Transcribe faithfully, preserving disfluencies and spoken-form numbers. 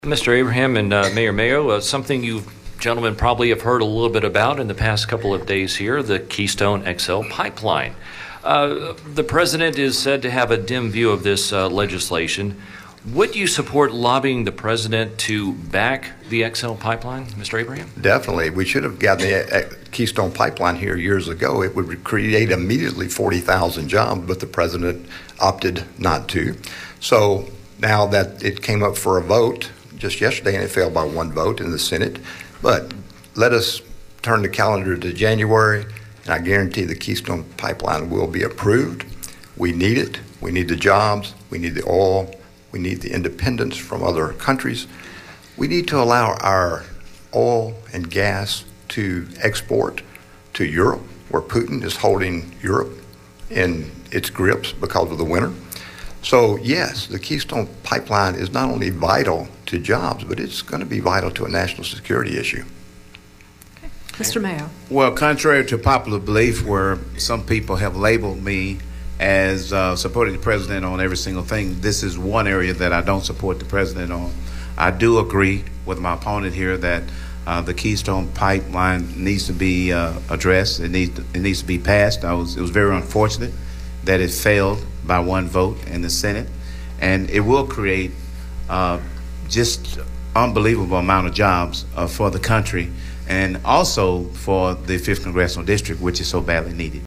Mister Abraham and uh, Mayor Mayo, uh, something you gentlemen probably have heard a little bit about in the past couple of days here, the Keystone X L pipeline. Uh, the president is said to have a dim view of this uh, legislation. Would you support lobbying the president to back the X L pipeline, Mister Abraham? Definitely. We should have gotten the uh, Keystone pipeline here years ago. It would create immediately forty thousand jobs, but the president opted not to. So now that it came up for a vote just yesterday, and it failed by one vote in the Senate. But let us turn the calendar to January, and I guarantee the Keystone pipeline will be approved. We need it. We need the jobs. We need the oil. We need the independence from other countries. We need to allow our oil and gas to export to Europe, where Putin is holding Europe in its grips because of the winter. So yes, the Keystone pipeline is not only vital to jobs, but it's going to be vital to a national security issue. Okay. Mister Mayo. Well, contrary to popular belief, where some people have labeled me as uh, supporting the president on every single thing, this is one area that I don't support the president on. I do agree with my opponent here that uh, the Keystone pipeline needs to be uh, addressed. It needs to, it needs to be passed. I was it was very unfortunate that it failed by one vote in the Senate, and it will create uh, just unbelievable amount of jobs uh, for the country and also for the fifth Congressional District, which is so badly needed.